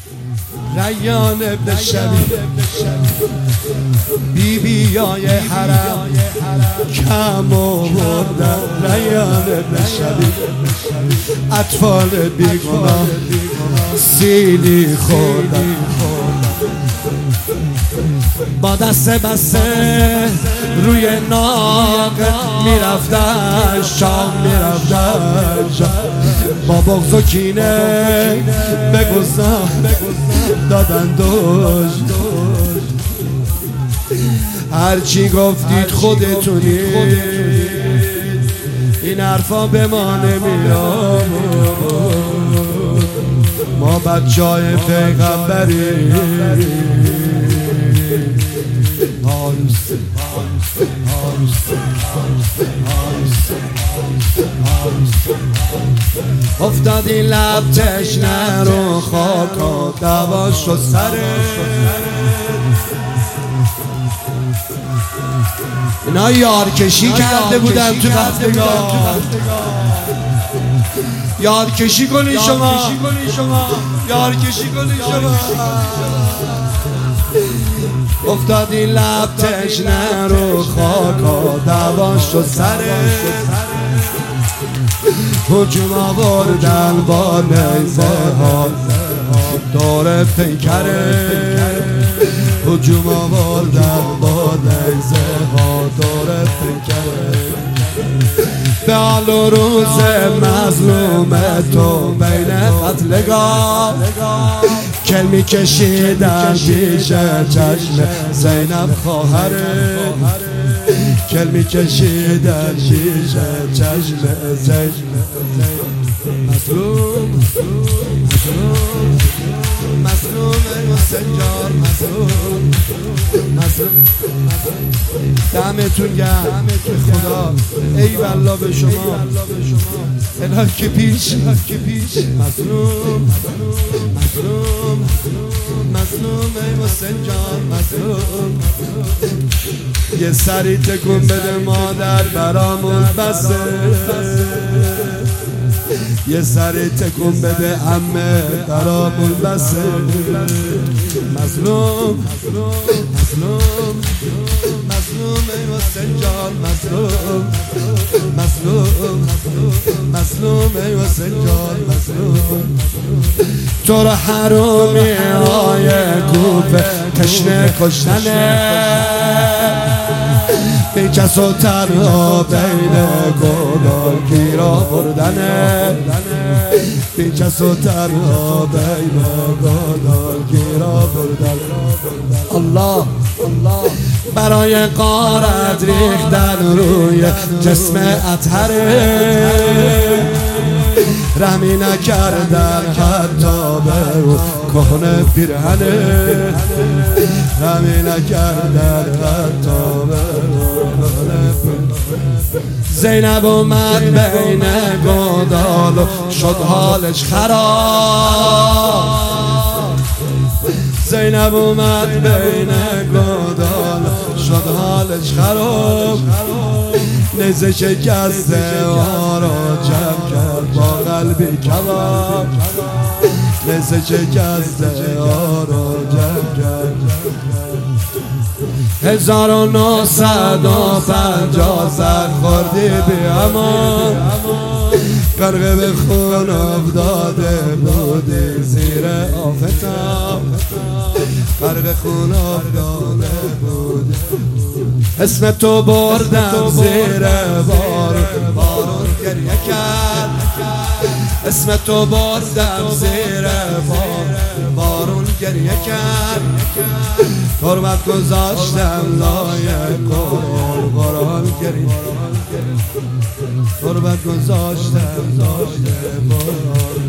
ریان ابن شبیب بیبیای حرم کم آوردن. ریان ابن شبیب اطفال بیگناه سیلی خوردن. با دست بسته روی ناق میرفتن شام میرفتن. با بغض و کینه به گذار دادن دوش. هرچی گفتید خودتونید، این حرفا به ما نمیاد. ما بچه‌های پیغمبریم. افتادی لب تشنه رو خاکا دواش شد سره. اینا یارکشی کرده بودن تو رفتگاه. یارکشی کنی شما، یارکشی کنی شما. افتادی لب تشنه رو خاکا دواش شد سره. هجوم آوردن با نیزه ها دور پیکره. هجوم آوردن با نیزه ها دور پیکره. به حال و روز مظلوم تو بین قتلگاه کل می کشیدن پیش چشم زینب خواهره. کل می کشیدن پیش چشم زینب. مظلوم مظلوم مسنجار مظلوم مظلوم. دمتون گرم به خدا. ای والله به شما الهی که پیش. مظلوم مظلوم مظلوم ای مسنجار مظلوم. یه سری تکون بده مادر برامون بسه. یه سری تکون بده عمه برامون بسه. مظلوم مظلوم مظلوم ای مسنجار مظلوم مظلوم ای مسنجار مظلوم. تو رو حرومی های کوفه تشنه کشتنه. بی کس و تنها بین گناه گیرا بردنه. بی کس و تنها بین گناه گیرا بردنه. الله برای غارت ریختن روی جسم اطهره. رحمی نکردن حتی به او کهنه پیرهنه. رحمی نکردن حتی به او کهنه پیرهنه. زینب اومد بین گودال و شد حالش خراب. زینب اومد بین گودال شد حالش خراب. نیزه شکسته ها را جمع کرد با قلبی کباب. نیزه شکسته ها را جمع کرد. 1950 سر خوردی بی امان. غرقه به خون افتاده بودی زیر آفتاب. غرقه خون افتاده بودی. اسم تو بردم زیر بارون گریه کرد. اسم تو بردم زیر بارون گریه کرد. تربت گذاشتم لای قرآن گریه. تربت گذاشتم لای قرآن.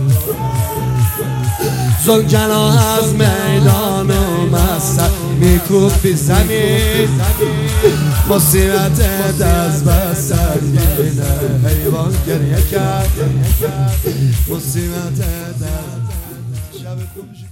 زلجنا از میدان اومد سر میکوبی زمین. مصیبت دست بست سنگینه حیوان گریه کرد. مصیبت دست